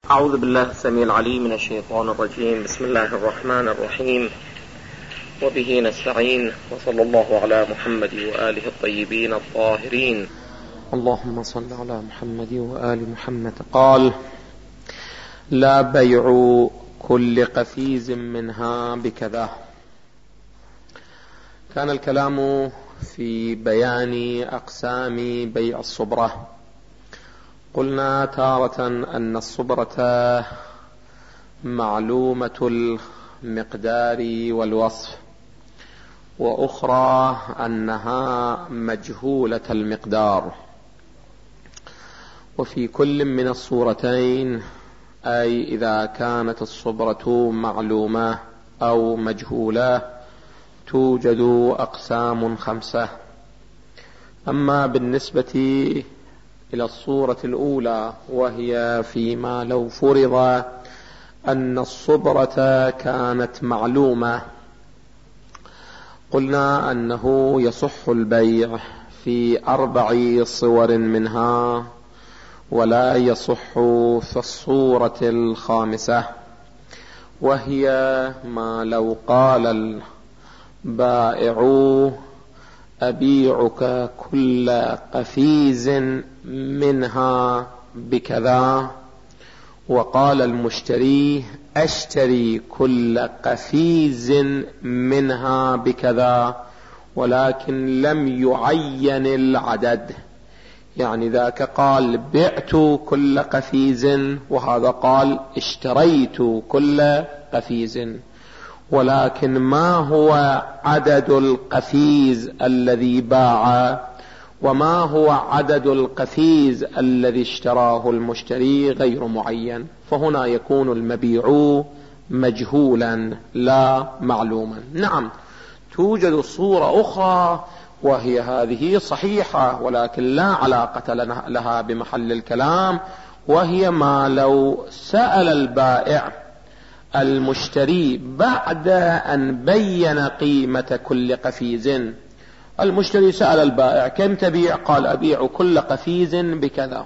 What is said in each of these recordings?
أعوذ بالله السميع العليم من الشيطان الرجيم. بسم الله الرحمن الرحيم، وبه نستعين، وصلى الله على محمد وآله الطيبين الطاهرين. اللهم صل على محمد وآل محمد. قال: لا بيع كل قفيز منها بكذا. كان الكلام في بيان أقسام بيع الصبرة. قلنا تارة أن الصبرة معلومة المقدار والوصف، وأخرى أنها مجهولة المقدار. وفي كل من الصورتين، أي إذا كانت الصبرة معلومة أو مجهولة، توجد أقسام 5. أما بالنسبة إلى الصورة الأولى، وهي فيما لو فرض أن الصبرة كانت معلومة، قلنا أنه يصح البيع في 4 صور منها، ولا يصح في الصورة 5، وهي ما لو قال البائع: أبيعك كل قفيز منها بكذا، وقال المشتري: أشتري كل قفيز منها بكذا، ولكن لم يعين العدد. يعني ذاك قال: بعت كل قفيز، وهذا قال: اشتريت كل قفيز، ولكن ما هو عدد القفيز الذي باع، وما هو عدد القفيز الذي اشتراه المشتري غير معين، فهنا يكون المبيع مجهولا لا معلوما. نعم، توجد صورة أخرى وهي هذه صحيحة، ولكن لا علاقة لها بمحل الكلام، وهي ما لو سأل البائع المشتري بعد أن بين قيمة كل قفيز. المشتري سأل البائع: كم تبيع؟ قال: أبيع كل قفيز بكذا.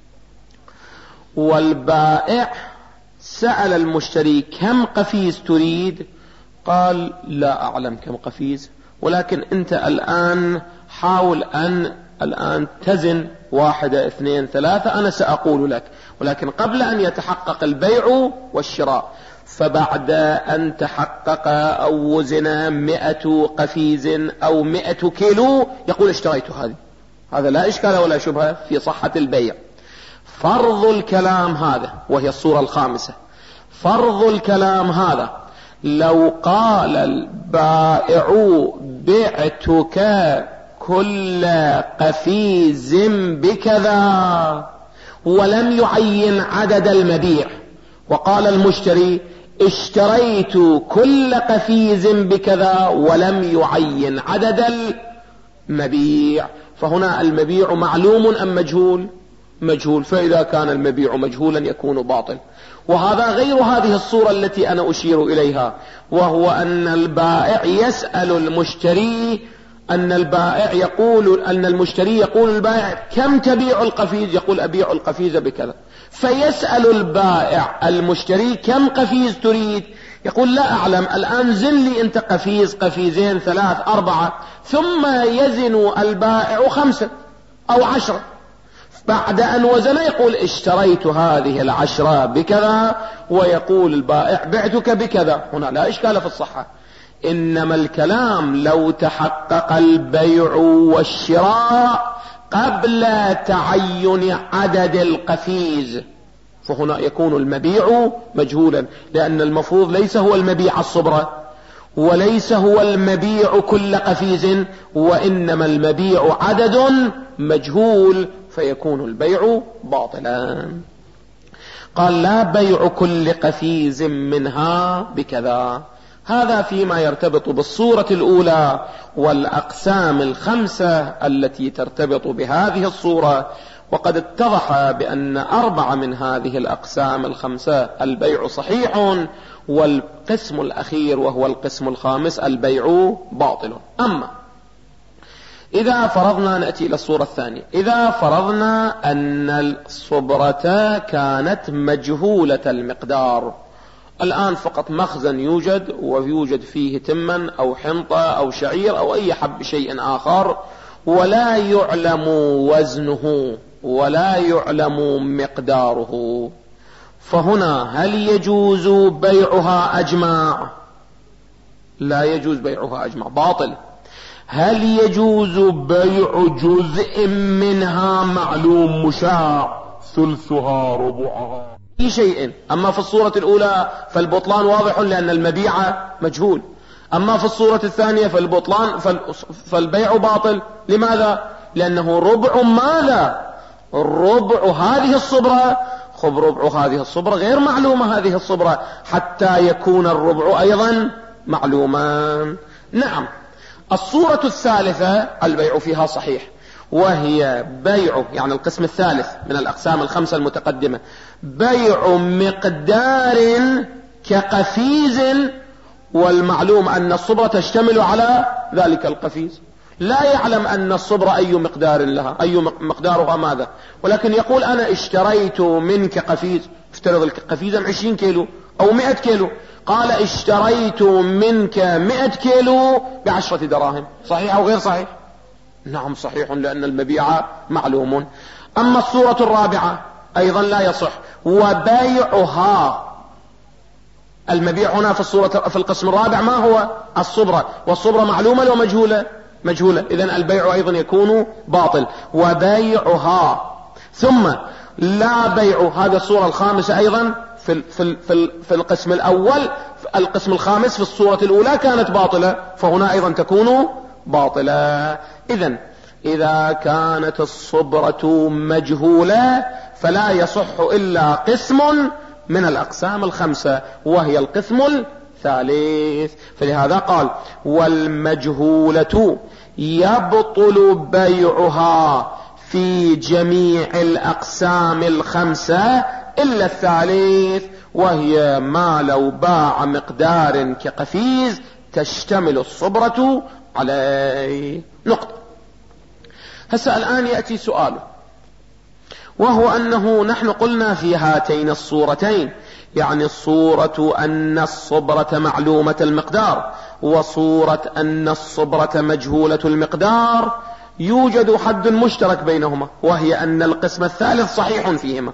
والبائع سأل المشتري: كم قفيز تريد؟ قال: لا أعلم كم قفيز، ولكن أنت الآن حاول أن الآن تزن 1 2 3، أنا سأقول لك، ولكن قبل أن يتحقق البيع والشراء، فبعد أن تحقق أو وزن 100 قفيز أو 100 كيلو، يقول: اشتريت هذه. هذا لا إشكال ولا شبهة في صحة البيع. فرض الكلام هذا، وهي الصورة 5، فرض الكلام هذا لو قال البائع: بعتك كل قفيز بكذا، ولم يعين عدد المبيع، وقال المشتري: اشتريت كل قفيز بكذا، ولم يعين عدد المبيع، فهنا المبيع معلوم أم مجهول؟ مجهول. فإذا كان المبيع مجهولا يكون باطل. وهذا غير هذه الصورة التي أنا أشير إليها، وهو أن البائع يسأل المشتري، أن المشتري يقول البائع: كم تبيع القفيز؟ يقول: أبيع القفيز بكذا. فيسأل البائع المشتري: كم قفيز تريد؟ يقول: لا أعلم، الآن زن لي أنت قفيز، قفيزين، 3 4، ثم يزن البائع 5 أو 10. بعد أن وزن يقول: اشتريت هذه 10 بكذا، ويقول البائع: بعتك بكذا. هنا لا إشكال في الصحة، إنما الكلام لو تحقق البيع والشراء قبل تعين عدد القفيز، فهنا يكون المبيع مجهولا، لأن المفروض ليس هو المبيع الصبرة، وليس هو المبيع كل قفيز، وإنما المبيع عدد مجهول، فيكون البيع باطلا. قال: لا بيع كل قفيز منها بكذا. هذا فيما يرتبط بالصورة الأولى والأقسام 5 التي ترتبط بهذه الصورة. وقد اتضح بأن 4 من هذه الأقسام 5 البيع صحيح، والقسم الأخير وهو القسم 5 البيع باطل. أما إذا فرضنا نأتي إلى الصورة الثانية. إذا فرضنا أن الصبرة كانت مجهولة المقدار، الآن فقط مخزن يوجد ويوجد فيه تما أو حنطة أو شعير أو أي حب شيء آخر، ولا يعلم وزنه ولا يعلم مقداره، فهنا هل يجوز بيعها أجمع؟ لا يجوز بيعها أجمع، باطل. هل يجوز بيع جزء منها معلوم مشاع، ثلثها ربعها، في شيء؟ أما في الصورة الأولى فالبطلان واضح لأن المبيع مجهول، أما في الصورة الثانية فالبطلان فالبيع باطل. لماذا؟ لأنه ربع ماذا؟ الربع هذه الصبرة، خب ربع هذه الصبرة غير معلومة هذه الصبرة حتى يكون الربع أيضا معلوما. نعم. الصورة الثالثة البيع فيها صحيح، وهي بيع يعني القسم الثالث من الأقسام الخمسة المتقدمة، بيع مقدار كقفيز، والمعلوم أن الصبرة تشتمل على ذلك القفيز، لا يعلم أن الصبرة أي مقدار لها، أي مقدارها ماذا، ولكن يقول أنا اشتريت منك قفيز، افترض القفيزا 20 كيلو أو 100 كيلو، قال اشتريت منك 100 كيلو ب10 دراهم، صحيح أو غير صحيح؟ نعم صحيح، لأن المبيع معلوم. أما الصورة الرابعة أيضا لا يصح، وبيعها، المبيع هنا في القسم الرابع ما هو؟ الصبرة، والصبرة معلومة ومجهولة، مجهولة، إذن البيع أيضا يكون باطل. وبيعها، ثم لا بيع، هذا الصورة الخامسة أيضا في القسم الأول، القسم الخامس في الصورة الأولى كانت باطلة، فهنا أيضا تكون باطلة. إذن إذا كانت الصبرة مجهولة فلا يصح إلا قسم من الأقسام الخمسة، وهي القسم الثالث. فلهذا قال والمجهولة يبطل بيعها في جميع الأقسام الخمسة إلا الثالث، وهي ما لو باع مقدار كقفيز تشتمل الصبرة عليه. نقطة. هسه الآن يأتي سؤاله، وهو أنه نحن قلنا في هاتين الصورتين، يعني الصورة أن الصبرة معلومة المقدار وصورة أن الصبرة مجهولة المقدار، يوجد حد مشترك بينهما، وهي أن القسم الثالث صحيح فيهما.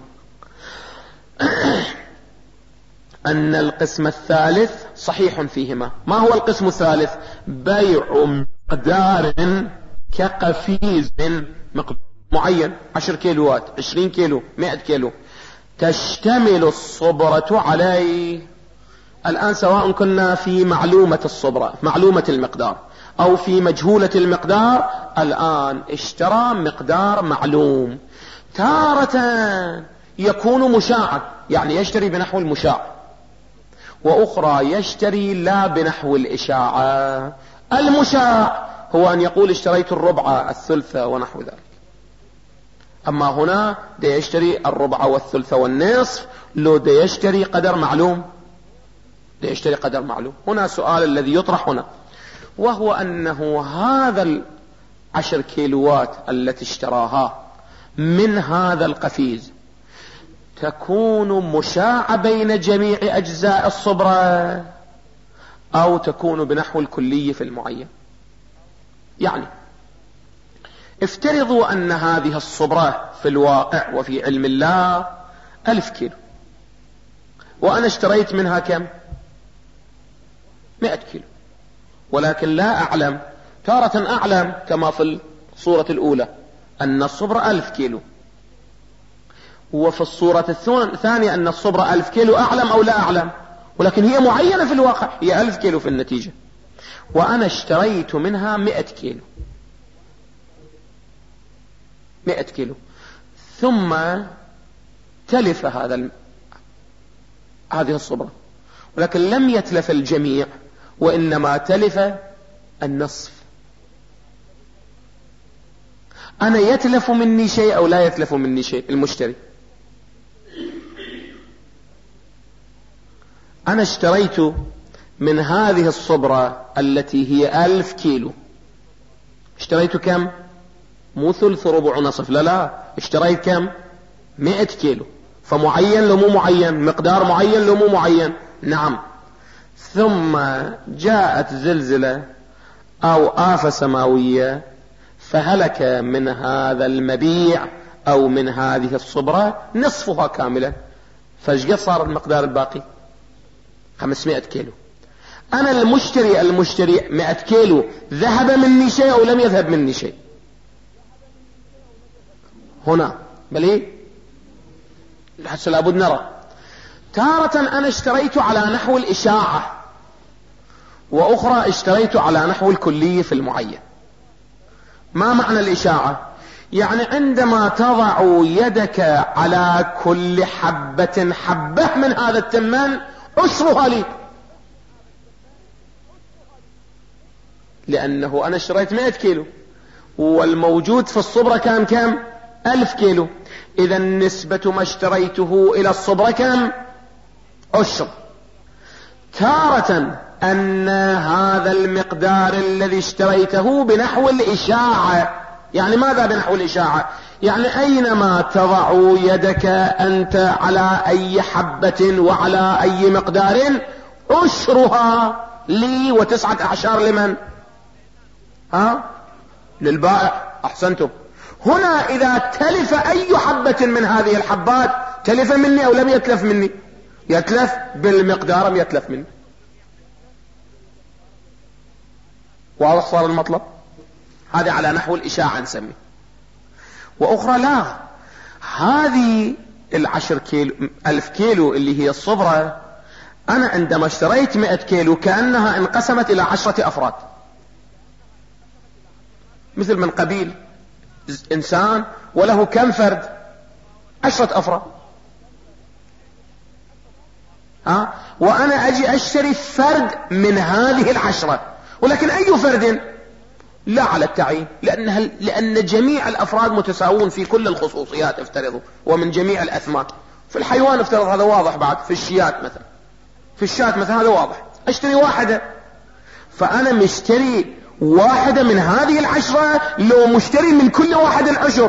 أن القسم الثالث صحيح فيهما. ما هو القسم الثالث؟ بيع مقدار كقفيز مقدار معين، 10 كيلوات، 20 كيلو، 100 كيلو، تشتمل الصبرة عليه. الآن سواء كنا في معلومة الصبرة، معلومة المقدار، أو في مجهولة المقدار، الآن اشترى مقدار معلوم، تارة يكون مشاعا، يعني يشتري بنحو المشاع، وأخرى يشتري لا بنحو الإشاعة. المشاع هو أن يقول اشتريت الربع، الثلث ونحو ذلك. أما هنا دا يشتري الربع والثلث والنصف، لو دا يشتري قدر معلوم، دا يشتري قدر معلوم. هنا سؤال الذي يطرح هنا، وهو أنه هذا 10 كيلوات التي اشتراها من هذا القفيز تكون مشاعة بين جميع أجزاء الصبرة أو تكون بنحو الكلي في المعين. يعني افترضوا أن هذه الصبرة في الواقع وفي علم الله 1000 كيلو، وأنا اشتريت منها كم؟ 100 كيلو، ولكن لا أعلم، تارة أعلم كما في الصورة الأولى أن الصبرة 1000 كيلو، وفي الصورة الثانية أن الصبرة 1000 كيلو، أعلم أو لا أعلم، ولكن هي معينة في الواقع، هي 1000 كيلو في النتيجة، وأنا اشتريت منها 100 كيلو، 100 كيلو، ثم تلف هذه الصبرة، ولكن لم يتلف الجميع، وإنما تلف النصف. أنا يتلف مني شيء أو لا يتلف مني شيء؟ المشتري. أنا اشتريت من هذه الصبرة التي هي 1000 كيلو، اشتريت كم؟ مو ثلث ربع نصف، لا اشتريت كم؟ 100 كيلو. فمعين لو مو معين؟ مقدار معين لو مو معين؟ نعم. ثم جاءت زلزلة او آفة سماوية فهلك من هذا المبيع او من هذه الصبرة نصفها كاملة، فايش صار المقدار الباقي؟ 500 كيلو. انا المشتري 100 كيلو، ذهب مني شيء او لم يذهب مني شيء؟ هنا بل ايه؟ حتى لابد نرى. تارة انا اشتريت على نحو الاشاعة، واخرى اشتريت على نحو الكلية في المعين. ما معنى الاشاعة؟ يعني عندما تضع يدك على كل حبة حبة من هذا التمان عشرها لي، لانه انا اشتريت 100 كيلو والموجود في الصبرة كان كم؟ 1000 كيلو. اذا نسبة ما اشتريته الى الصبرة كم؟ عشر. تارة ان هذا المقدار الذي اشتريته بنحو الاشاعة. يعني ماذا بنحو الاشاعة؟ يعني اينما تضع يدك انت على اي حبة وعلى اي مقدار عشرها لي، و9 أعشار لمن؟ للبائع. احسنتم. هنا اذا تلف اي حبة من هذه الحبات، تلف مني او لم يتلف مني؟ يتلف بالمقدار ام يتلف مني؟ واضح صار المطلب؟ هذا على نحو الاشاعة نسميه. واخرى لا، هذه 10 كيلو 1000 كيلو اللي هي الصبرة، انا عندما اشتريت 100 كيلو كأنها انقسمت الى 10 افراد، مثل من قبيل انسان وله كم فرد؟ 10 افراد. وانا اجي اشتري فرد من هذه 10، ولكن اي فرد؟ لا على التعيين، لان جميع الافراد متساوون في كل الخصوصيات افترضوا، ومن جميع الاثمان. في الحيوان افترض هذا واضح، بعد في الشيات مثلا، في الشاة مثلا هذا واضح، اشتري واحدة. فانا مشتري واحدة من هذه 10 لو مشتري من كل واحد 10.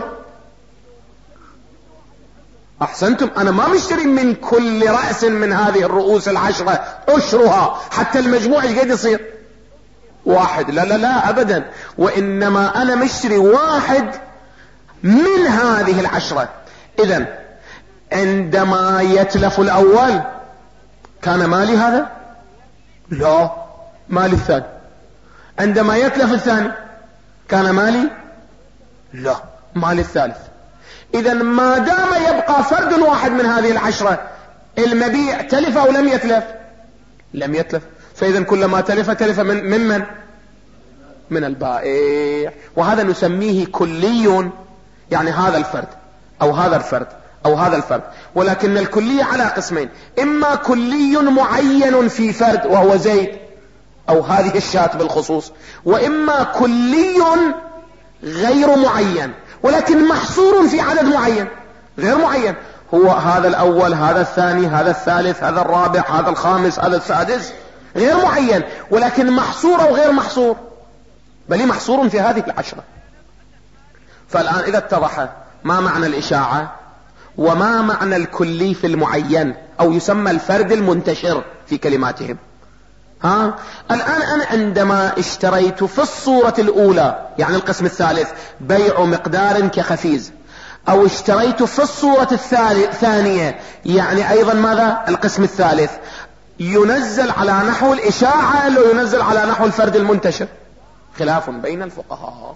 احسنتم. انا ما مشتري من كل رأس من هذه الرؤوس 10 عشرها، حتى المجموع ايش قد يصير؟ 1. لا لا لا ابدا، وانما انا مشتري واحد من هذه 10. اذا عندما يتلف الاول كان مالي هذا؟ لا، مالي الثاني. عندما يتلف الثاني كان مالي؟ لا، مالي الثالث. اذا ما دام يبقى فرد واحد من هذه 10، المبيع تلف او لم يتلف؟ لم يتلف. فاذا كلما تلف من من البائع. وهذا نسميه كلي، يعني هذا الفرد او هذا الفرد او هذا الفرد. ولكن الكلية على قسمين: اما كلي معين في فرد وهو زيد او هذه الشاة بالخصوص، واما كلي غير معين ولكن محصور في عدد معين غير معين، هو هذا الاول، هذا الثاني، هذا الثالث، هذا الرابع، هذا الخامس، هذا السادس، غير معين ولكن محصور او غير محصور، بل محصور في هذه 10. فالآن إذا اتضح ما معنى الإشاعة وما معنى الكلي في المعين، أو يسمى الفرد المنتشر في كلماتهم. الآن أنا عندما اشتريت في الصورة الأولى، يعني القسم الثالث، بيع مقدار كخفيز، أو اشتريت في الصورة الثانية، يعني أيضا ماذا؟ القسم الثالث، ينزل على نحو الإشاعة لو ينزل على نحو الفرد المنتشر؟ خلاف بين الفقهاء.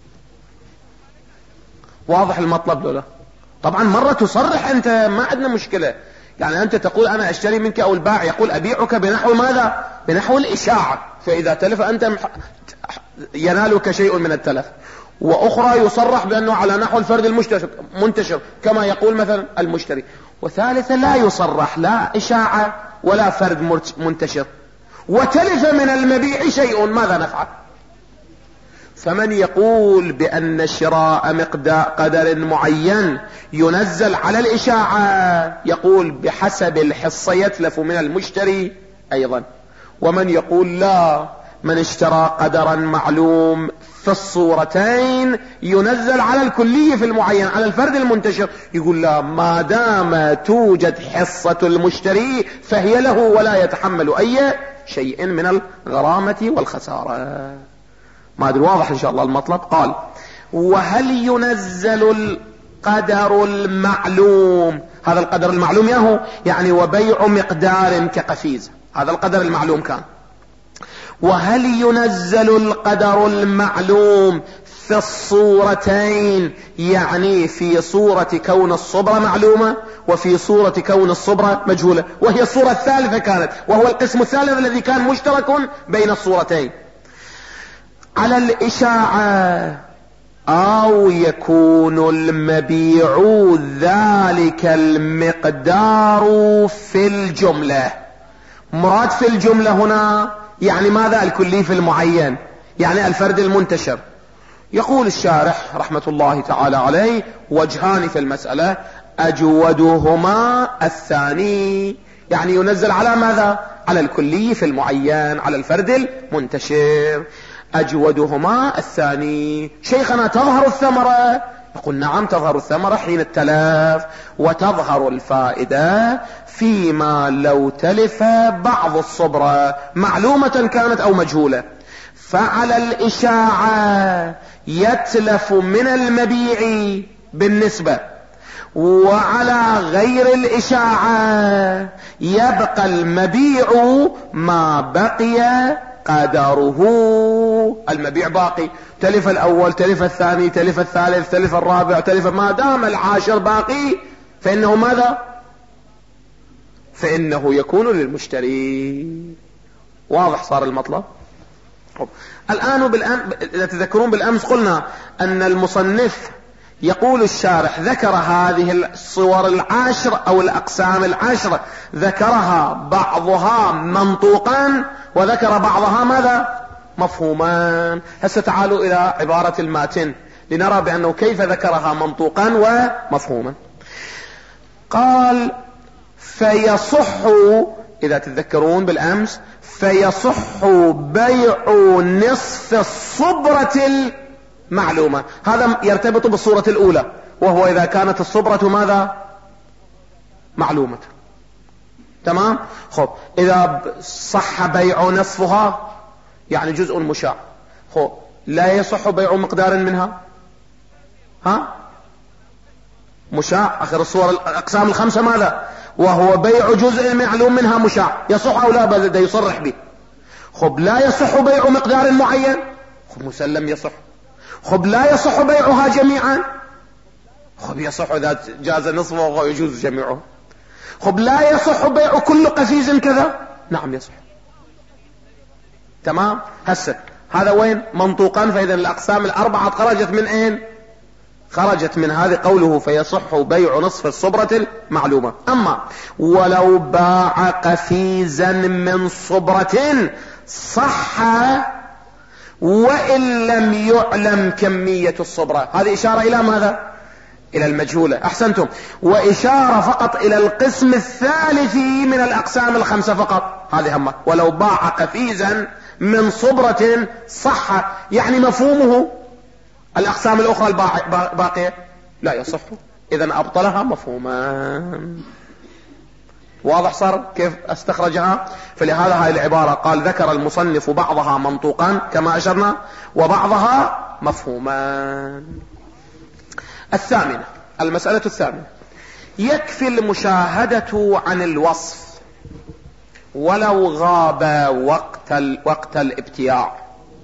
واضح المطلب لولا؟ طبعا مرة تصرح انت ما عندنا مشكلة، يعني انت تقول انا اشتري منك، او البائع يقول ابيعك بنحو ماذا؟ بنحو الاشاعة، فاذا تلف انت ينالك شيء من التلف. واخرى يصرح بانه على نحو الفرد المنتشر كما يقول مثلا المشتري. وثالثة لا يصرح لا اشاعة ولا فرد منتشر، وتلف من المبيع شيء، ماذا نفعل؟ فمن يقول بأن شراء مقدار قدر معين ينزل على الإشاعة يقول بحسب الحصة يتلف من المشتري أيضا. ومن يقول لا، من اشترى قدرا معلوم في الصورتين ينزل على الكلي في المعين على الفرد المنتشر. يقول لا، ما دام توجد حصة المشتري فهي له ولا يتحمل أي شيء من الغرامة والخسارة. ما أدري واضح إن شاء الله المطلب. قال: وهل ينزل القدر المعلوم؟ هذا القدر المعلوم ياهو يعني وبيع مقدار كقفيز، هذا القدر المعلوم كان. وهل ينزل القدر المعلوم في الصورتين، يعني في صورة كون الصبرة معلومة وفي صورة كون الصبرة مجهولة، وهي الصورة الثالثة كانت، وهو القسم الثالث الذي كان مشترك بين الصورتين، على الإشاعة، أو يكون المبيع ذلك المقدار في الجملة. مراد في الجملة هنا يعني ماذا؟ الكلي في المعين، يعني الفرد المنتشر. يقول الشارح رحمة الله تعالى عليه: وجهان في المسألة، أجودهما الثاني، يعني ينزل على ماذا؟ على الكلي في المعين، على الفرد المنتشر. أجودهما الثاني. شيخنا تظهر الثمرة؟ يقول: نعم تظهر الثمرة حين التلف، وتظهر الفائدة فيما لو تلف بعض الصبرة معلومة كانت أو مجهولة. فعلى الإشاعة يتلف من المبيع بالنسبة، وعلى غير الإشاعة يبقى المبيع ما بقي قدره. المبيع باقي، تلف الأول، تلف الثاني، تلف الثالث، تلف الرابع، تلف، ما دام العاشر باقي فإنه ماذا؟ فإنه يكون للمشتري. واضح صار المطلب؟ الآن إذا تذكرون بالأمس قلنا أن المصنف يقول الشارح ذكر هذه الصور العشر أو الأقسام العشر، ذكرها بعضها منطوقا وذكر بعضها ماذا؟ مفهوما. هسه تعالوا إلى عبارة الماتن لنرى بأنه كيف ذكرها منطوقا ومفهوما. قال: فيصح، إذا تتذكرون بالأمس، فيصح بيع نصف الصبرة المعلومة. هذا يرتبط بالصورة الأولى، وهو إذا كانت الصبرة ماذا؟ معلومة. تمام؟ خب، إذا صح بيع نصفها يعني جزء مشاع، خب لا يصح بيع مقدار منها؟ مشاع. آخر الصور الأقسام الخمسة ماذا؟ وهو بيع جزء معلوم منها مشاع. يصح أو لا؟ بدأ يصرح به. خب، لا يصح بيع مقدار معين؟ خب مسلم يصح. خب، لا يصح بيعها جميعا؟ خب يصح إذا جاز نصفه ويجوز جميعه. خب، لا يصح بيع كل قفيز كذا؟ نعم يصح. تمام؟ هسه هذا وين؟ منطوقا. فإذا الأقسام الأربعة خرجت من أين؟ خرجت من هذه قوله فيصح بيع نصف الصبرة المعلومة. أما ولو باع قفيزا من صبرة صح وإن لم يعلم كمية الصبرة. هذه إشارة إلى ماذا؟ إلى المجهولة. أحسنتم. وإشارة فقط إلى القسم الثالث من الأقسام الخمسة فقط. هذه همة. ولو باع قفيزا من صبرة صح، يعني مفهومه الأقسام الأخرى الباقية لا يصح، إذن أبطلها مفهوما. واضح صار كيف استخرجها؟ فلهذا هاي العبارة قال ذكر المصنف بعضها منطوقا كما أشرنا وبعضها مفهوما. الثامنة، المسألة الثامنة: يكفي المشاهدة عن الوصف ولو غاب وقت الابتياع.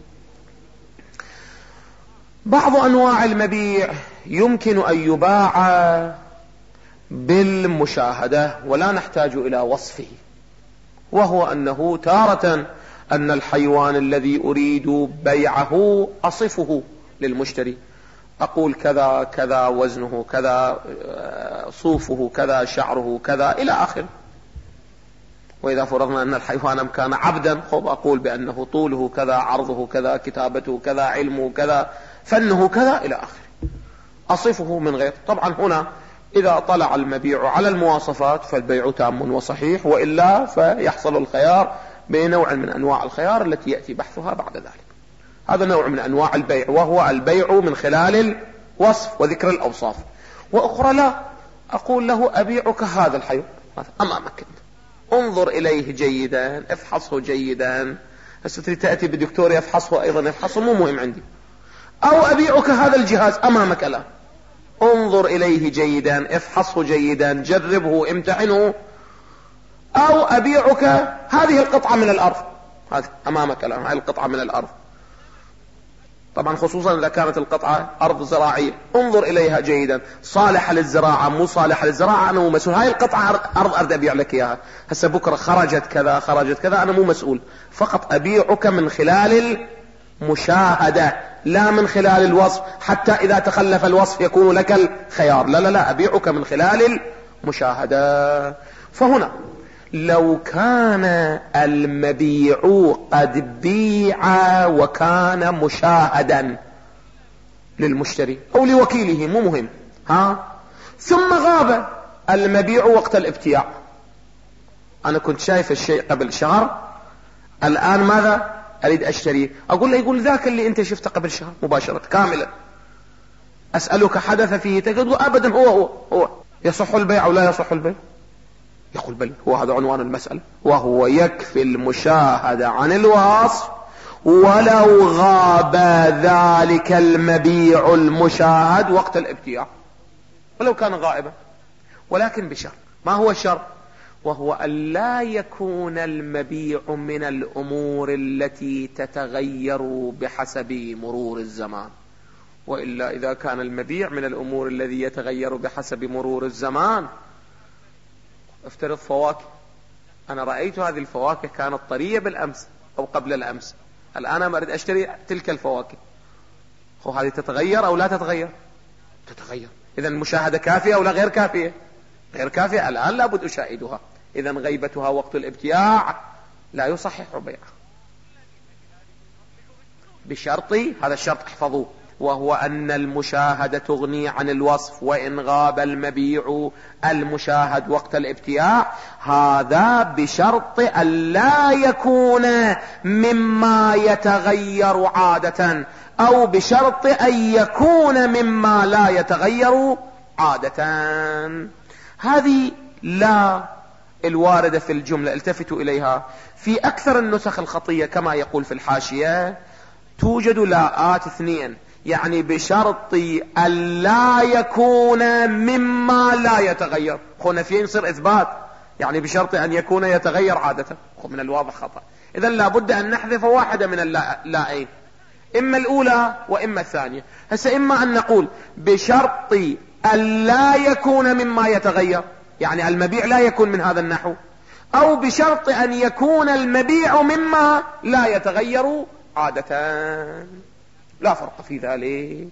بعض أنواع المبيع يمكن أن يباع بالمشاهدة ولا نحتاج إلى وصفه، وهو أنه تارة أن الحيوان الذي أريد بيعه أصفه للمشتري، أقول كذا كذا وزنه كذا، صوفه كذا، شعره كذا إلى آخر. وإذا فرضنا أن الحيوان كان عبدا أقول بأنه طوله كذا، عرضه كذا، كتابته كذا، علمه كذا، فنه كذا إلى آخر، أصفه من غير. طبعا هنا إذا طلع المبيع على المواصفات فالبيع تام وصحيح، وإلا فيحصل الخيار بنوع من أنواع الخيار التي يأتي بحثها بعد ذلك. هذا نوع من أنواع البيع، وهو البيع من خلال الوصف وذكر الأوصاف. وأخرى لا، أقول له أبيعك هذا الحيوان أمامك، انظر إليه جيدا، افحصه جيدا. هسه تأتي بالدكتور يفحصه أيضا، يفحصه مو مهم عندي. أو أبيعك هذا الجهاز أمامك الآن، انظر إليه جيدا، افحصه جيدا، جربه، امتحنه. أو أبيعك هذه القطعة من الأرض، هذه أمامك الآن، هذه القطعة من الأرض، طبعا خصوصا إذا كانت القطعة أرض زراعية، انظر إليها جيدا، صالحة للزراعة مو صالحة للزراعة، أنا مو مسؤول. هاي القطعة أرض أريد أبيع لك إياها، هسه بكرة خرجت كذا خرجت كذا، أنا مو مسؤول، فقط أبيعك من خلال المشاهدة لا من خلال الوصف، حتى إذا تخلف الوصف يكون لك الخيار. لا لا لا، أبيعك من خلال المشاهدة. فهنا لو كان المبيع قد بيع وكان مشاهدا للمشتري أو لوكيله مو مهم، ثم غاب المبيع وقت الابتياع، أنا كنت شايف الشيء قبل شهر، الآن ماذا أريد أشتريه، أقول له، يقول ذاك اللي أنت شفته قبل شهر مباشرة كاملا. أسألك حدث فيه، تقول أبدا هو يصح البيع أو لا يصح البيع؟ يقول بل، هو هذا عنوان المسألة، وهو يكفي المشاهدة عن الوصف ولو غاب ذلك المبيع المشاهد وقت الابتياع، ولو كان غائبا، ولكن بشرط. ما هو الشرط؟ وهو أن لا يكون المبيع من الأمور التي تتغير بحسب مرور الزمان. وإلا إذا كان المبيع من الأمور الذي يتغير بحسب مرور الزمان، افترض فواكه، أنا رأيت هذه الفواكه كانت طرية بالأمس أو قبل الأمس، الآن أنا أريد أشتري تلك الفواكه، هذه تتغير أو لا تتغير؟ تتغير. إذا المشاهدة كافية أو لا غير كافية؟ غير كافية، الآن لابد أشاهدها. إذا غيبتها وقت الابتياع لا يصحح بيعها، بشرط، هذا الشرط احفظوه، وهو أن المشاهدة تغني عن الوصف، وإن غاب المبيع المشاهد وقت الابتياع، هذا بشرط أن لا يكون مما يتغير عادة، أو بشرط أن يكون مما لا يتغير عادة. هذه لا الواردة في الجملة، التفتوا إليها، في أكثر النسخ الخطية كما يقول في الحاشية توجد لاءات اثنين، يعني بشرط أن لا يكون مما لا يتغير، نفيين يصير إثبات، يعني بشرط أن يكون يتغير عادة، من الواضح خطأ. إذن لابد أن نحذف واحدة من اللائين، إما الأولى وإما الثانية. هسه إما أن نقول بشرط أن لا يكون مما يتغير، يعني المبيع لا يكون من هذا النحو، أو بشرط أن يكون المبيع مما لا يتغير عادة، لا فرق في ذلك.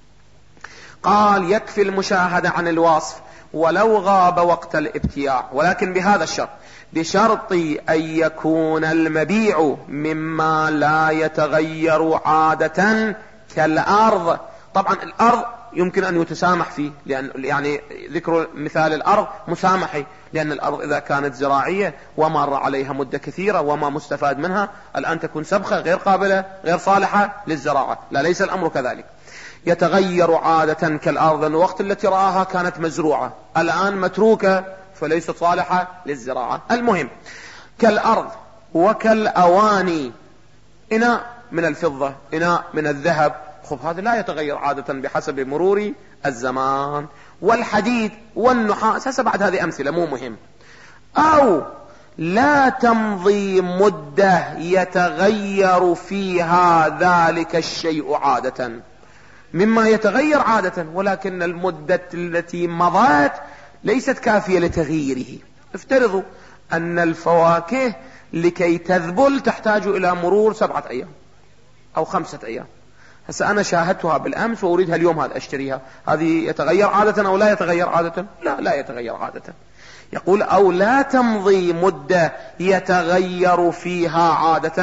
قال يكفي المشاهدة عن الوصف ولو غاب وقت الابتياع، ولكن بهذا الشرط، بشرط أن يكون المبيع مما لا يتغير عادة كالأرض. طبعا الأرض يمكن أن يتسامح فيه، لأن يعني ذكر مثال الأرض مسامحي، لأن الأرض إذا كانت زراعية ومر عليها مدة كثيرة وما مستفاد منها، الآن تكون سبخة غير قابلة غير صالحة للزراعة. لا، ليس الأمر كذلك، يتغير عادة كالأرض، الوقت التي رآها كانت مزروعة، الآن متروكة فليست صالحة للزراعة. المهم كالأرض وكالأواني، إناء من الفضة، إناء من الذهب، هذا لا يتغير عادة بحسب مرور الزمان. والحديد والنحاس، هسه بعد هذه أمثلة مو مهم. أو لا تمضي مدة يتغير فيها ذلك الشيء عادة، مما يتغير عادة ولكن المدة التي مضت ليست كافية لتغييره. افترضوا أن الفواكه لكي تذبل تحتاج إلى مرور 7 أيام أو 5 أيام، هسه أنا شاهدتها بالأمس وأريدها اليوم هذا أشتريها، هذه يتغير عادة أو لا يتغير عادة؟ لا يتغير عادة. يقول أو لا تمضي مدة يتغير فيها عادة.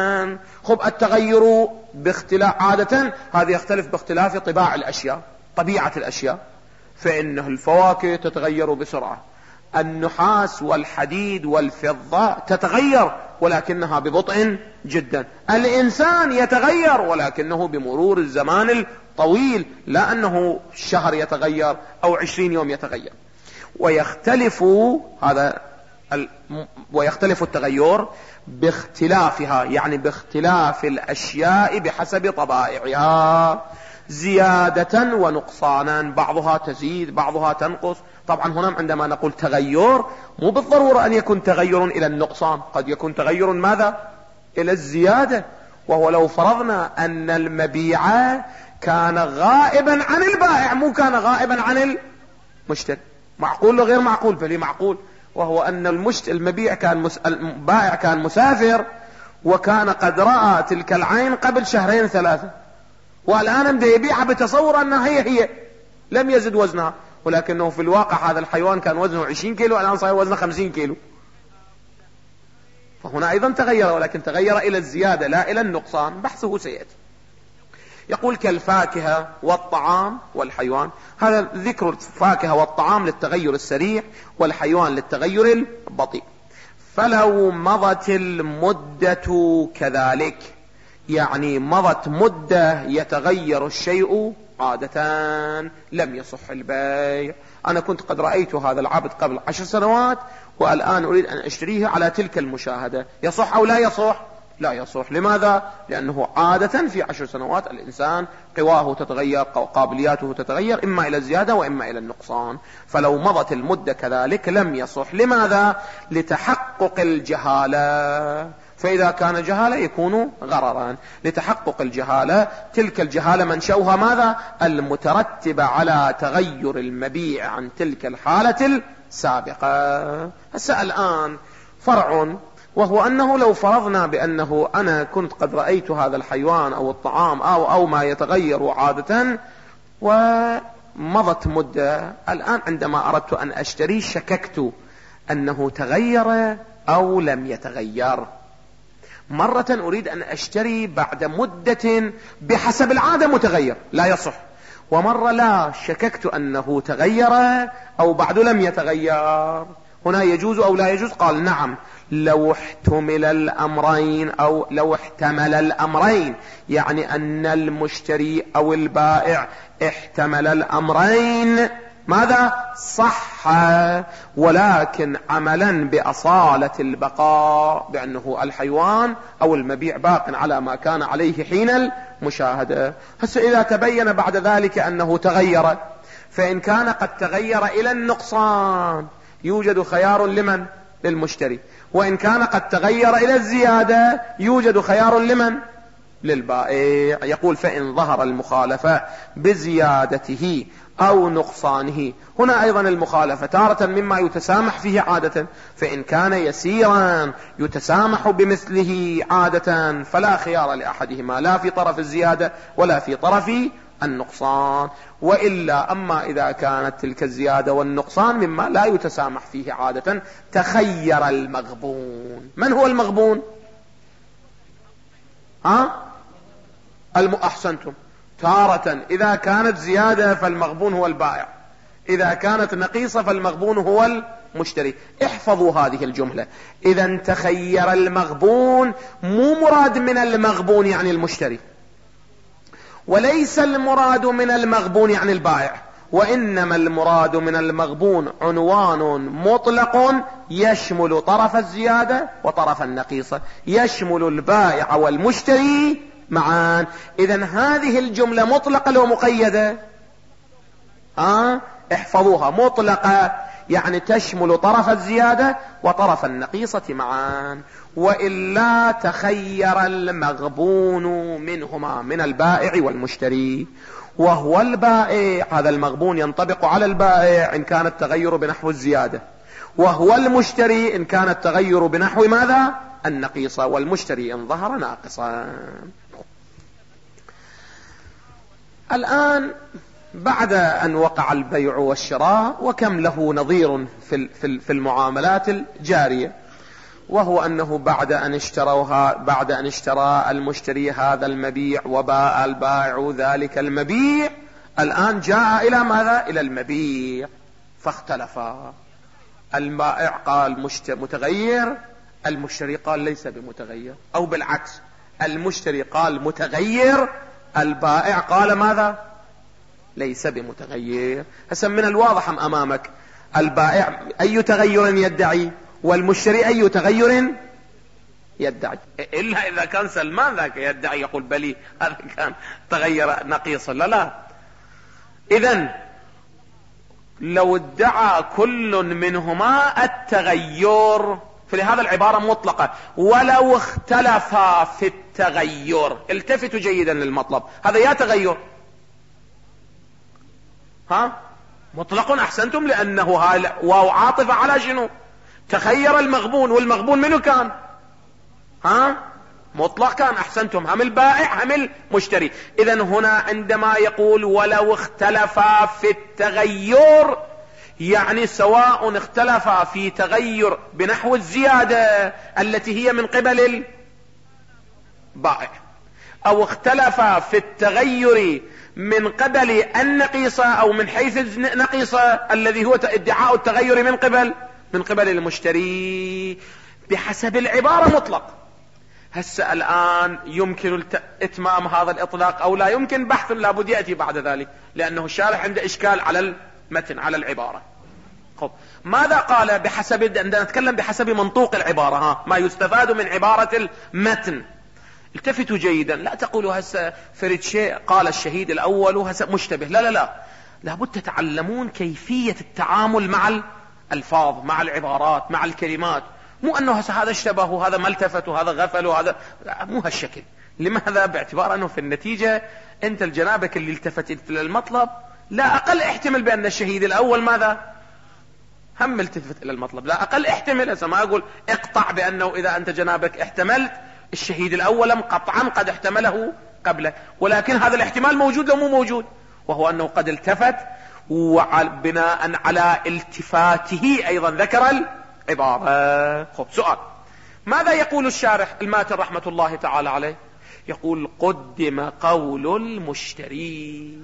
التغير باختلاف عادة هذا يختلف باختلاف طباع الأشياء، طبيعة الأشياء، فإنه الفواكه تتغير بسرعة، النحاس والحديد والفضة تتغير ولكنها ببطء جدا. الإنسان يتغير ولكنه بمرور الزمان الطويل، لا أنه شهر يتغير أو 20 يوم يتغير. ويختلف التغير باختلافها، يعني باختلاف الأشياء بحسب طبائعها، زيادة ونقصانا، بعضها تزيد بعضها تنقص. طبعا هنا عندما نقول تغير مو بالضرورة أن يكون تغير إلى النقصان، قد يكون تغير ماذا؟ إلى الزيادة. وهو لو فرضنا أن المبيع كان غائبا عن البائع، مو كان غائبا عن المشتري، معقول وغير معقول؟ بل معقول. وهو أن البائع كان مسافر وكان قد رأى تلك العين قبل 2 3، والآن بده يبيعها بتصور أنها هي لم يزد وزنها، ولكنه في الواقع هذا الحيوان كان وزنه 20 كيلو، الآن صار وزنه 50 كيلو. فهنا أيضا تغير، ولكن تغير إلى الزيادة لا إلى النقصان، بحثه سيأتي. يقول كالفاكهة والطعام والحيوان. هذا ذكر الفاكهة والطعام للتغير السريع، والحيوان للتغير البطيء. فلو مضت المدة كذلك، يعني مضت مدة يتغير الشيء عادة، لم يصح البيع. أنا كنت قد رأيت هذا العبد قبل 10 سنوات، والآن أريد أن أشتريه على تلك المشاهدة، يصح أو لا يصح؟ لا يصح. لماذا؟ لأنه عادة في 10 سنوات الإنسان قواه تتغير، قابلياته تتغير، إما إلى الزيادة وإما إلى النقصان. فلو مضت المدة كذلك لم يصح. لماذا؟ لتحقق الجهالة، فإذا كان جهالة يكون غررا. لتحقق الجهالة، تلك الجهالة منشأها ماذا؟ المترتبة على تغير المبيع عن تلك الحالة السابقة. هسه الآن فرع، وهو أنه لو فرضنا بأنه أنا كنت قد رأيت هذا الحيوان أو الطعام أو ما يتغير عادة ومضت مدة، الآن عندما أردت أن أشتري شككت أنه تغير أو لم يتغير. مرة أريد أن أشتري بعد مدة بحسب العادة متغير، لا يصح. ومرة لا، شككت أنه تغير أو بعد لم يتغير. هنا يجوز أو لا يجوز؟ قال نعم، لو احتمل الأمرين أو لو احتمل الأمرين، يعني أن المشتري أو البائع احتمل الأمرين، ماذا؟ صح، ولكن عملا بأصالة البقاء، بأنه الحيوان أو المبيع باق على ما كان عليه حين المشاهدة. هسه إذا تبين بعد ذلك أنه تغير، فإن كان قد تغير إلى النقصان يوجد خيار لمن؟ للمشتري. وإن كان قد تغير إلى الزيادة يوجد خيار لمن؟ للبائع. يقول فإن ظهر المخالفة بزيادته أو نقصانه. هنا أيضا المخالفة تارة مما يتسامح فيه عادة، فإن كان يسيرا يتسامح بمثله عادة فلا خيار لأحدهما، لا في طرف الزيادة ولا في طرف النقصان. وإلا أما إذا كانت تلك الزيادة والنقصان مما لا يتسامح فيه عادة، تخير المغبون. من هو المغبون؟ أحسنتم. تارة إذا كانت زيادة فالمغبون هو البائع، إذا كانت نقيصة فالمغبون هو المشتري. احفظوا هذه الجملة، إذا تخير المغبون مو مراد من المغبون يعني المشتري، وليس المراد من المغبون يعني البائع، وإنما المراد من المغبون عنوان مطلق يشمل طرف الزيادة وطرف النقيصة، يشمل البائع والمشتري معا. إذن هذه الجملة مطلقة لو مقيدة؟ احفظوها، مطلقة يعني تشمل طرف الزيادة وطرف النقيصة معا. وإلا تخير المغبون منهما، من البائع والمشتري. وهو البائع، هذا المغبون ينطبق على البائع إن كان التغير بنحو الزيادة، وهو المشتري إن كان التغير بنحو ماذا؟ النقيصة، والمشتري إن ظهر ناقصا. الآن بعد أن وقع البيع والشراء، وكم له نظير في المعاملات الجارية، وهو أنه بعد أن اشترى المشتري هذا المبيع وباع البائع ذلك المبيع، الآن جاء إلى ماذا؟ إلى المبيع، فاختلفا. البائع قال متغير، المشتري قال ليس بمتغير، أو بالعكس المشتري قال متغير، البائع قال ماذا؟ ليس بمتغير. هسه من الواضح أمامك البائع أي تغير يدعي، والمشتري أي تغير يدعي، إلا إذا كان سلمان ذاك يدعي يقول بلي هذا كان تغير نقيصا. لا. إذن لو ادعى كل منهما التغير، فلهذا العبارة مطلقة، ولو اختلفا في التغير. التفتوا جيدا للمطلب، هذا يا تغير مطلق، أحسنتم، لأنه واو عاطفة على شنو؟ تخير المغبون، والمغبون منه كان مطلق كان، أحسنتم، هم البائع هم المشتري. إذن هنا عندما يقول ولو اختلفا في التغير، يعني سواء اختلفا في تغير بنحو الزيادة التي هي من قبل البائع، أو اختلفا في التغير من قبل النقيصة، أو من حيث النقيصة الذي هو ادعاء التغير من قبل المشتري، بحسب العبارة مطلق. هسه الآن يمكن إتمام هذا الإطلاق أو لا يمكن؟ بحث لابد يأتي بعد ذلك، لأنه الشارح عنده إشكال على المتن، على العبارة. خب ماذا قال؟ بحسب، عندما نتكلم بحسب منطوق العبارة، ما يستفاد من عبارة المتن. التفتوا جيدا، لا تقولوا هسه فرد شيء قال الشهيد الأول وهسه مشتبه، لا، لابد تتعلمون كيفية التعامل مع الألفاظ، مع العبارات، مع الكلمات. مو أنه هذا اشتبه وهذا ما التفت وهذا غفل وهذا، مو هالشكل. لماذا؟ باعتبار أنه في النتيجة أنت الجنابك اللي التفت للمطلب، لا أقل احتمل بأن الشهيد الأول ماذا؟ هم التفت إلى المطلب، لا أقل احتمل. هسه ما أقول اقطع بأنه إذا أنت جنابك احتملت الشهيد الأول قطعا قد احتمله قبله، ولكن هذا الاحتمال موجود لو مو موجود، وهو أنه قد التفت، وبناء على التفاته أيضا ذكر العبارة. خب سؤال، ماذا يقول الشارح الماتن رحمة الله تعالى عليه؟ يقول قدم قول المشتري.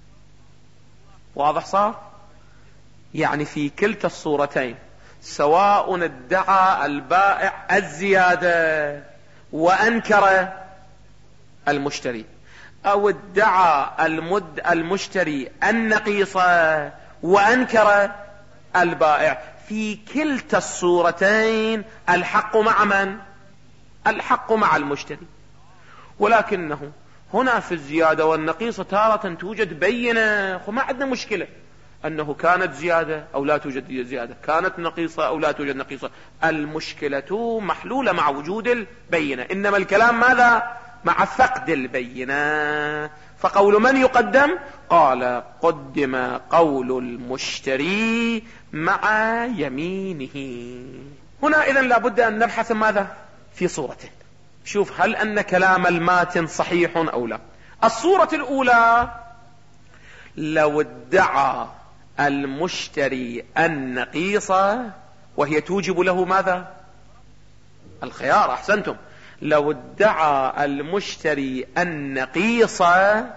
واضح صار؟ يعني في كلتا الصورتين سواء ادعى البائع الزيادة وأنكر المشتري، أو ادعى المشتري النقيصة وأنكر البائع، في كلتا الصورتين الحق مع من؟ الحق مع المشتري. ولكنه هنا في الزيادة والنقيصة تارة توجد بينة، وما عندنا مشكلة أنه كانت زيادة أو لا توجد زيادة، كانت نقيصة أو لا توجد نقيصة، المشكلة محلولة مع وجود البينة. إنما الكلام ماذا؟ مع فقد البينة. فقول من يقدم؟ قال قدم قول المشتري مع يمينه. هنا إذن لابد أن نبحث ماذا؟ في صورتين، شوف هل أن كلام الماتن صحيح أو لا. الصورة الأولى، لو ادعى المشتري النقيصة وهي توجب له ماذا؟ الخيار، أحسنتم. لو ادعى المشتري النقيصة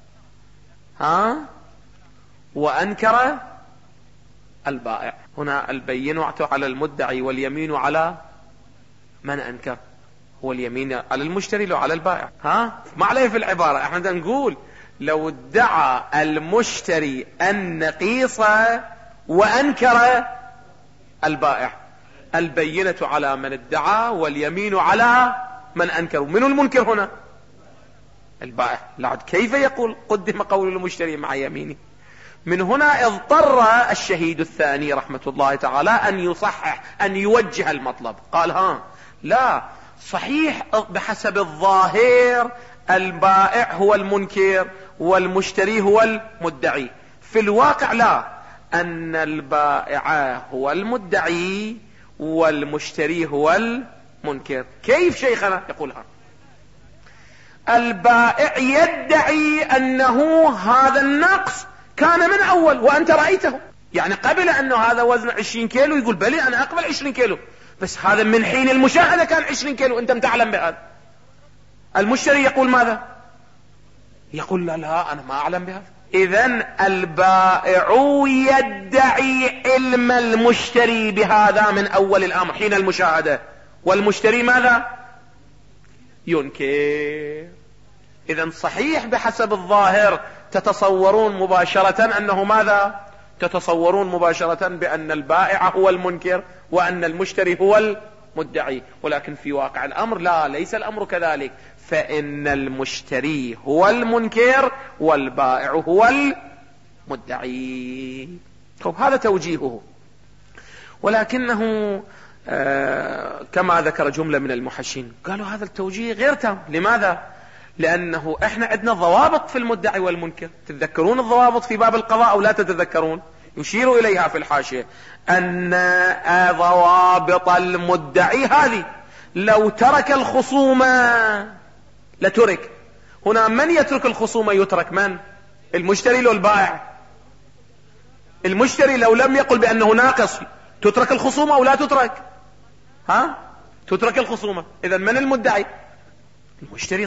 وأنكر البائع، هنا البينة على المدعي واليمين على من أنكر. هو اليمين على المشتري لو على البائع، ما عليه في العبارة. احنا نقول لو ادعى المشتري النقيصة وأنكر البائع، البينة على من ادعى واليمين على من أنكر. من المنكر هنا؟ البائع. لعد كيف يقول قدم قول المشتري مع يمينه؟ من هنا اضطر الشهيد الثاني رحمة الله تعالى أن يصحح، أن يوجه المطلب. قال لا صحيح بحسب الظاهر البائع هو المنكر والمشتري هو المدعي، في الواقع لا، أن البائع هو المدعي والمشتري هو المنكر. كيف شيخنا؟ يقولها البائع يدعي أنه هذا النقص كان من أول وأنت رأيته، يعني قبل أنه هذا وزن 20 كيلو يقول بلي أنا أقبل 20 كيلو، بس هذا من حين المشاهدة كان 20 كيلو، أنت تعلم بهذا. المشتري يقول ماذا؟ يقول لا أنا ما أعلم بهذا، إذن البائع يدعي علم المشتري بهذا من أول الأمر حين المشاهدة، والمشتري ماذا؟ ينكر. إذن صحيح بحسب الظاهر تتصورون مباشرة أنه ماذا؟ تتصورون مباشرة بأن البائع هو المنكر وأن المشتري هو المدعي، ولكن في واقع الأمر لا، ليس الأمر كذلك، فإن المشتري هو المنكر والبائع هو المدعي. طب هذا توجيهه، ولكنه كما ذكر جملة من المحشين قالوا هذا التوجيه غير تام. لماذا؟ لأنه احنا عندنا ضوابط في المدعي والمنكر. تتذكرون الضوابط في باب القضاء أو لا تتذكرون؟ يشير إليها في الحاشية أن ضوابط المدعي هذه لو ترك الخصومة لترك. هنا من يترك الخصومة يترك؟ من؟ المشتري لو البائع؟ المشتري لو لم يقل بأنه ناقص تترك الخصومة أو لا تترك؟ تترك الخصومة. إذن من المدعي؟ المشتري.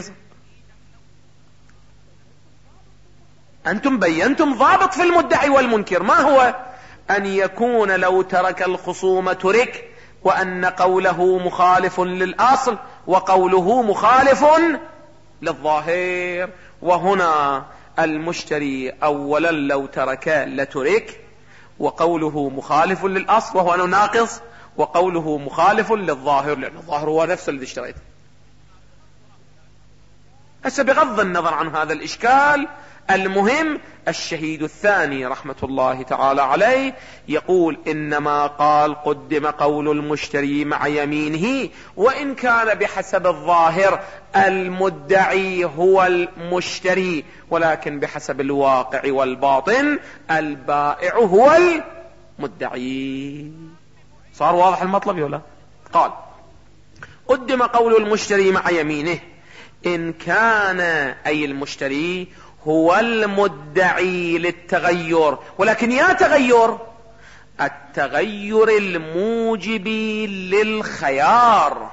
أنتم بينتم ضابط في المدعي والمنكر، ما هو؟ أن يكون لو ترك الخصومة ترك، وأن قوله مخالف للأصل وقوله مخالف للظاهر. وهنا المشتري أولا لو ترك لترك، وقوله مخالف للأصل وهو أنه ناقص، وقوله مخالف للظاهر لأن الظاهر هو نفس الذي اشتريته. هسه بغض النظر عن هذا الإشكال، المهم الشهيد الثاني رحمة الله تعالى عليه يقول إنما قال قدم قول المشتري مع يمينه، وإن كان بحسب الظاهر المدعي هو المشتري، ولكن بحسب الواقع والباطن البائع هو المدعي. صار واضح المطلب ولا؟ قال قدم قول المشتري مع يمينه إن كان أي المشتري هو المدعي للتغير، ولكن يا تغير التغير الموجب للخيار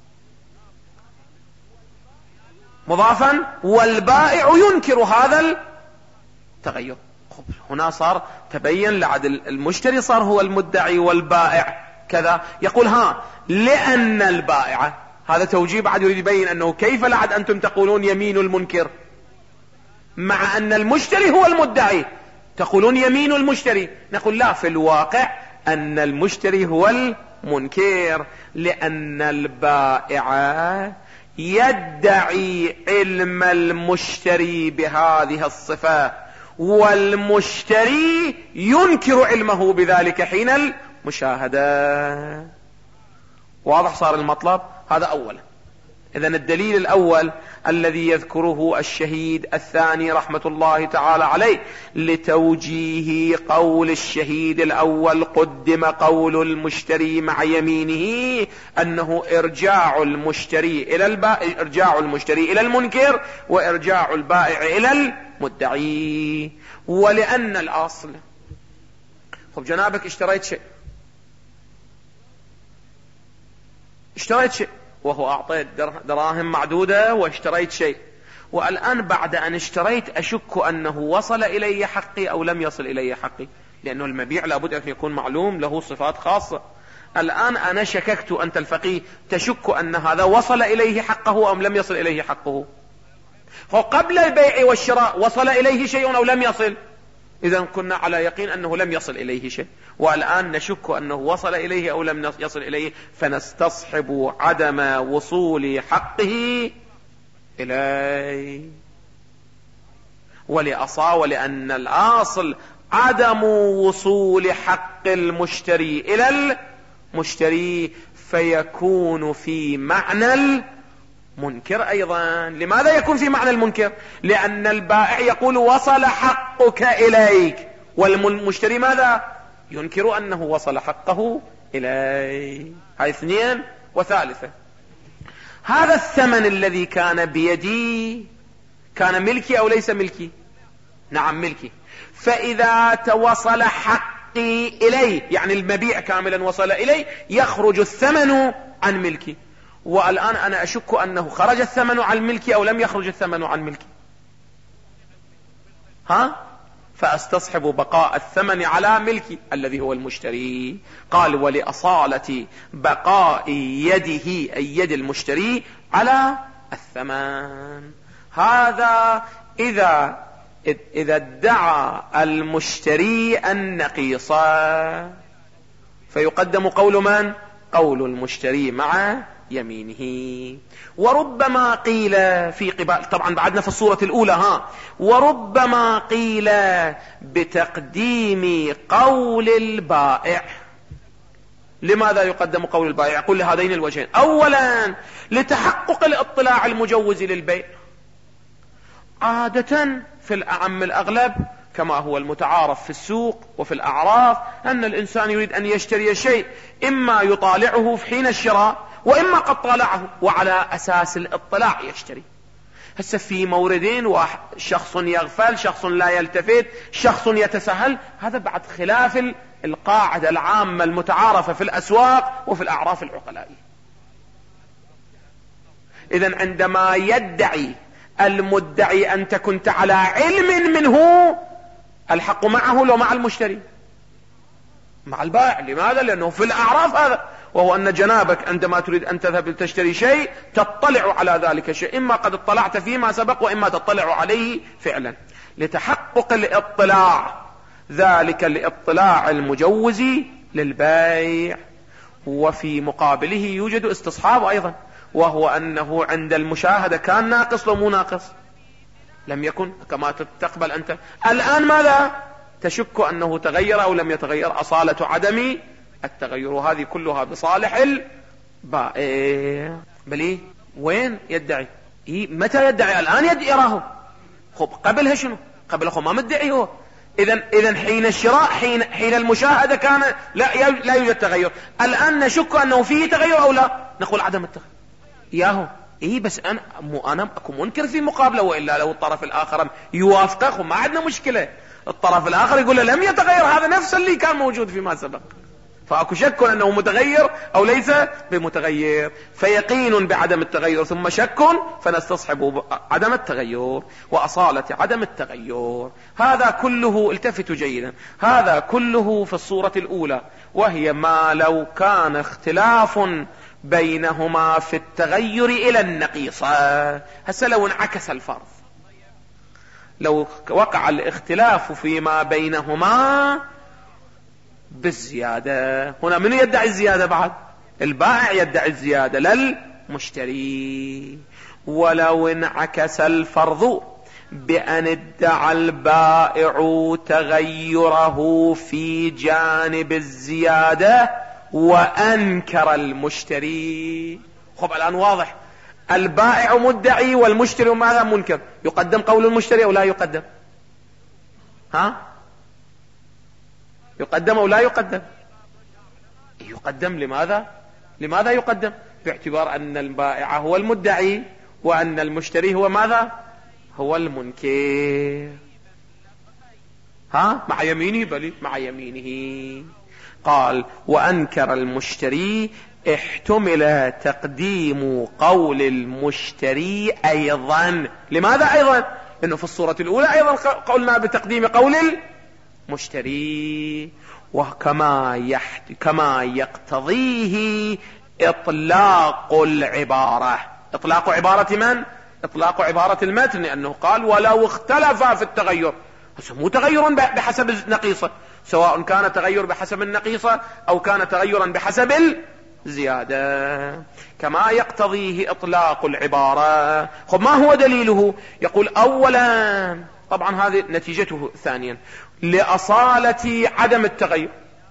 مضافا، والبائع ينكر هذا التغير. هنا صار تبين لعد المشتري صار هو المدعي والبائع كذا. يقول لأن البائع، هذا توجيه بعد يريد يبين أنه كيف لعد أنتم تقولون يمين المنكر مع أن المشتري هو المدعي، تقولون يمين المشتري. نقول لا، في الواقع أن المشتري هو المنكر، لأن البائع يدعي علم المشتري بهذه الصفة، والمشتري ينكر علمه بذلك حين المشاهدة. واضح صار المطلب؟ هذا أولا. إذن الدليل الأول الذي يذكره الشهيد الثاني رحمة الله تعالى عليه لتوجيه قول الشهيد الأول قدم قول المشتري مع يمينه أنه إرجاع المشتري إلى البائع، إرجاع المشتري إلى المنكر، وإرجاع البائع إلى المدعي. ولأن الأصل، طب جنابك اشتريت شيء وهو أعطيت دراهم معدودة واشتريت شيء، والآن بعد أن اشتريت أشك أنه وصل إلي حقي أو لم يصل إلي حقي، لأنه المبيع لابد أن يكون معلوم له صفات خاصة. الآن أنا شككت، أنت الفقيه تشك أن هذا وصل إليه حقه أم لم يصل إليه حقه. فقبل البيع والشراء وصل إليه شيء أو لم يصل؟ إذن كنا على يقين أنه لم يصل إليه شيء، والآن نشك أنه وصل إليه أو لم يصل إليه، فنستصحب عدم وصول حقه إليه. ولأن الأصل عدم وصول حق المشتري إلى المشتري، فيكون في معنى المنكر أيضا. لماذا يكون في معنى المنكر؟ لأن البائع يقول وصل حقك إليك، والمشتري ماذا؟ ينكر أنه وصل حقه إليه. هاي اثنين. وثالثة، هذا الثمن الذي كان بيدي كان ملكي أو ليس ملكي؟ نعم ملكي. فإذا توصل حقي إليه، يعني المبيع كاملا وصل إليه، يخرج الثمن عن ملكي. والآن أنا أشك أنه خرج الثمن عن ملكي أو لم يخرج الثمن عن ملكي. فأستصحب بقاء الثمن على ملكي الذي هو المشتري. قال ولأصالة بقاء يده أي يد المشتري على الثمن. هذا إذا ادعى المشتري النقيص فيقدم قول من؟ قول المشتري مع يمينه. وربما قيل في قبال، طبعا بعدنا في الصورة الأولى وربما قيل بتقديم قول البائع. لماذا يقدم قول البائع؟ يقول لهذين الوجهين: أولا لتحقق الاطلاع المجوز للبيع. عادة في الأعم الأغلب كما هو المتعارف في السوق وفي الأعراف أن الإنسان يريد أن يشتري شيء إما يطالعه في حين الشراء وإما قد طالعه وعلى أساس الاطلاع يشتري. هسه في موردين، شخص يغفل، شخص لا يلتفت، شخص يتساهل، هذا بعد خلاف القاعدة العامة المتعارفة في الأسواق وفي الأعراف العقلائية. إذن عندما يدعي المدعي أنت كنت على علم منه، الحق معه لو مع المشتري؟ مع البائع. لماذا؟ لأنه في الأعراف هذا، وهو أن جنابك عندما تريد أن تذهب لتشتري شيء تطلع على ذلك الشيء، إما قد اطلعت فيما سبق وإما تطلع عليه فعلا. لتحقق الاطلاع، ذلك الاطلاع المجوز للبيع. وفي مقابله يوجد استصحاب أيضا، وهو أنه عند المشاهدة كان ناقص لو مو ناقص؟ لم يكن، كما تقبل أنت الآن ماذا؟ تشك أنه تغير أو لم يتغير، أصالة عدم التغير. وهذه كلها بصالح البائع. بل وين يدعي؟ متى يدعي؟ الآن يراه. خب قبلها شنو؟ قبل ما مدعي هو. إذن حين الشراء، حين المشاهدة كان لا يوجد تغير. الآن نشك أنه فيه تغير أو لا؟ نقول عدم التغير. ياهو بس أنا أكون منكر في مقابلة، وإلا لو الطرف الآخر يوافقه ما عندنا مشكلة. الطرف الآخر يقول لم يتغير، هذا نفس اللي كان موجود فيما سبق، فأكو شك أنه متغير أو ليس بمتغير. فيقين بعدم التغير ثم شك، فنستصحب عدم التغير وأصالة عدم التغير. هذا كله، التفتوا جيدا، هذا كله في الصورة الأولى، وهي ما لو كان اختلاف بينهما في التغير إلى النقيصة. هسه لو انعكس الفرض، لو وقع الاختلاف فيما بينهما بالزيادة، هنا من يدعي الزيادة؟ بعد البائع يدعي الزيادة للمشتري. ولو انعكس الفرض بأن ادعى البائع تغيره في جانب الزيادة وأنكر المشتري. خب الآن واضح، البائع مدعي والمشتري ماذا؟ منكر. يقدم قول المشتري أو لا يقدم؟ يقدم أو لا يقدم؟ يقدم. لماذا يقدم؟ باعتبار أن البائع هو المدعي وأن المشتري هو ماذا؟ هو المنكر. مع يمينه. بل مع يمينه. قال وأنكر المشتري، احتمل تقديم قول المشتري أيضا. لماذا أيضا؟ لأنه في الصورة الأولى أيضا قلنا بتقديم قول المشتري، كما يقتضيه إطلاق العبارة. إطلاق عبارة من؟ إطلاق عبارة المتن، لأنه قال ولو اختلف في التغير. مو تغير بحسب النقيصة، سواء كان تغير بحسب النقيصة أو كان تغيرا بحسب الزيادة، كما يقتضيه إطلاق العبارة. خب ما هو دليله؟ يقول أولا، طبعا هذه نتيجته ثانيا، لأصالة عدم التغير.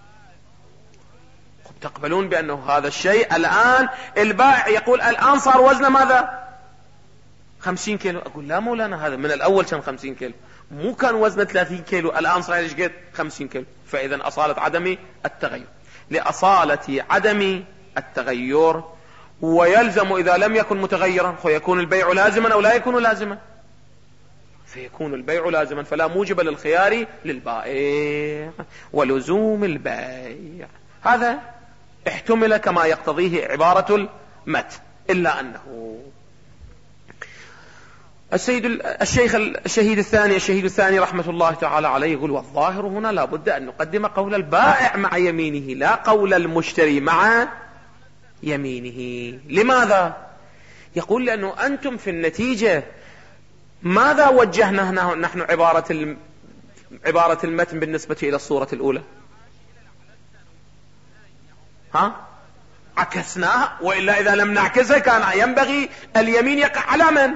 خب تقبلون بأنه هذا الشيء الآن البائع يقول الآن صار وزنه ماذا؟ 50 كيلو. أقول لا مولانا، هذا من الأول كان 50 كيلو، مو كان وزنه 30 كيلو، الآن صار ايش قد؟ 50 كيلو. فإذا أصالة عدم التغير، لأصالة عدم التغير. ويلزم إذا لم يكن متغيرا فيكون البيع لازما أو لا يكون لازما؟ فيكون البيع لازما، فلا موجب للخيار للبائع ولزوم البيع. هذا احتمل كما يقتضيه عبارة المتن، إلا أنه الشهيد الثاني رحمة الله تعالى عليه يقول والظاهر هنا لابد أن نقدم قول البائع مع يمينه لا قول المشتري مع يمينه. لماذا؟ يقول لأنه أنتم في النتيجة ماذا وجهنا نحن عبارة المتن بالنسبة إلى الصورة الأولى؟ عكسناها، وإلا إذا لم نعكسها كان ينبغي اليمين يقع على من؟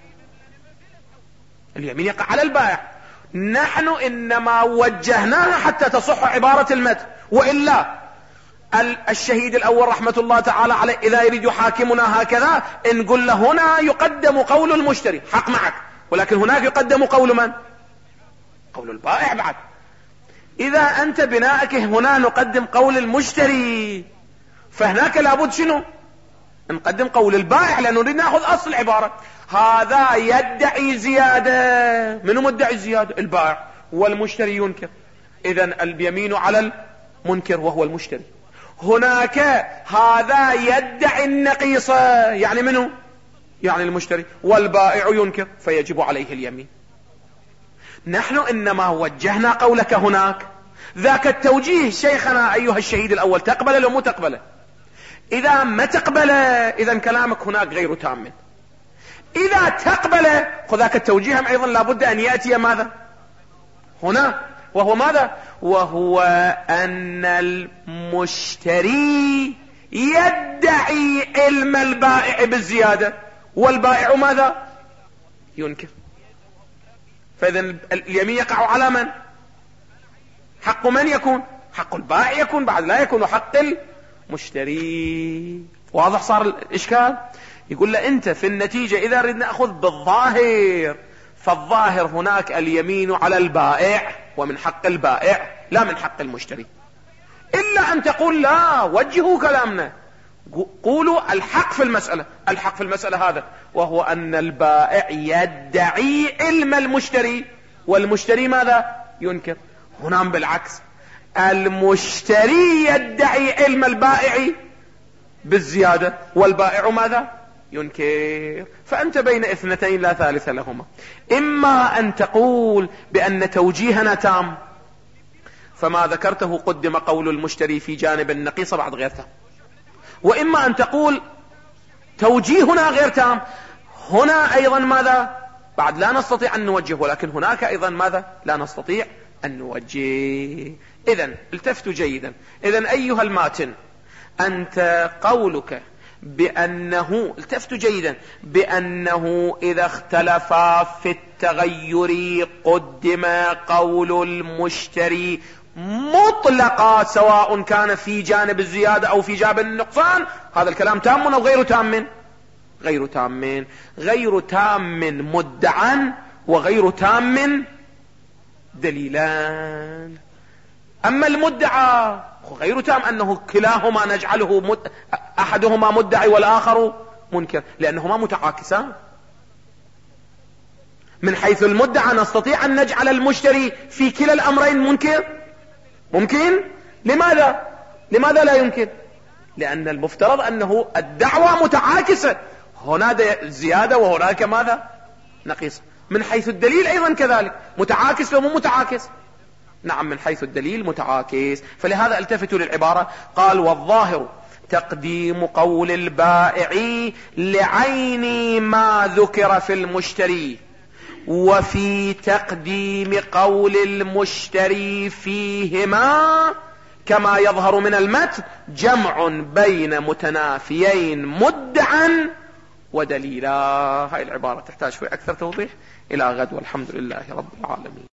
اليمين يقع على البائع. نحن إنما وجهناها حتى تصح عبارة المتن، وإلا الشهيد الأول رحمة الله تعالى عليه إذا يريد يحاكمنا هكذا نقول له هنا يقدم قول المشتري، حق معك، ولكن هناك يقدم قول من؟ قول البائع بعد. إذا أنت بناءك هنا نقدم قول المشتري، فهناك لابد شنو؟ نقدم قول البائع، لأنه نريد نأخذ أصل العبارة. هذا يدعي زيادة، منو مدعي الزيادة؟ البائع، والمشتري ينكر، إذن اليمين على المنكر وهو المشتري. هناك هذا يدعي النقيصة، يعني منو؟ يعني المشتري، والبائع ينكر فيجب عليه اليمين. نحن إنما وجهنا قولك هناك، ذاك التوجيه شيخنا أيها الشهيد الأول تقبله لو مو تقبله؟ إذا ما تقبله إذن كلامك هناك غير تام. إذا تقبله خذاك التوجيه أيضا لابد أن يأتي ماذا هنا، وهو ماذا؟ وهو أن المشتري يدعي علم البائع بالزيادة، والبائع ماذا؟ ينكر. فإذا اليمين يقع على من؟ حق من يكون؟ حق البائع يكون، بعد لا يكون حق المشتري. واضح صار الإشكال؟ يقول له أنت في النتيجة إذا ردنا نأخذ بالظاهر، فالظاهر هناك اليمين على البائع ومن حق البائع لا من حق المشتري، إلا أن تقول لا، وجهوا كلامنا، قولوا الحق في المسألة. الحق في المسألة هذا، وهو أن البائع يدعي علم المشتري، والمشتري ماذا؟ ينكر. هنا بالعكس، المشتري يدعي علم البائع بالزيادة، والبائع ماذا؟ ينكر. فأنت بين اثنتين لا ثالث لهما. إما أن تقول بأن توجيهنا تام، فما ذكرته قدم قول المشتري في جانب النقيصة بعد غير تام، وإما أن تقول توجيهنا غير تام، هنا أيضا ماذا؟ بعد لا نستطيع أن نوجه، ولكن هناك أيضا ماذا؟ لا نستطيع أن نوجه. إذن التفتوا جيدا. إذن أيها الماتن، أنت قولك بأنه، التفتوا جيدا، بأنه إذا اختلفا في التغير قدم قول المشتري مطلقا سواء كان في جانب الزيادة أو في جانب النقصان، هذا الكلام تام أو غير تام؟ غير تام. غير تام مدعا وغير تام دليلان. أما المدعى غير تام أنه كلاهما نجعله أحدهما مدعي والآخر منكر، لأنهما متعاكسان. من حيث المدعى نستطيع أن نجعل المشتري في كلا الأمرين منكر، ممكن. لماذا لا يمكن؟ لأن المفترض أنه الدعوة متعاكسة، هنا زيادة وهناك ماذا؟ نقيصة. من حيث الدليل أيضا كذلك متعاكس ومو متعاكس؟ نعم، من حيث الدليل متعاكس. فلهذا التفتوا للعبارة، قال والظاهر تقديم قول البائع لعين ما ذكر في المشتري، وفي تقديم قول المشتري فيهما كما يظهر من المتن جمع بين متنافيين مدعا ودليلا. هاي العبارة تحتاج شوي أكثر توضيح. إلى غد، والحمد لله رب العالمين.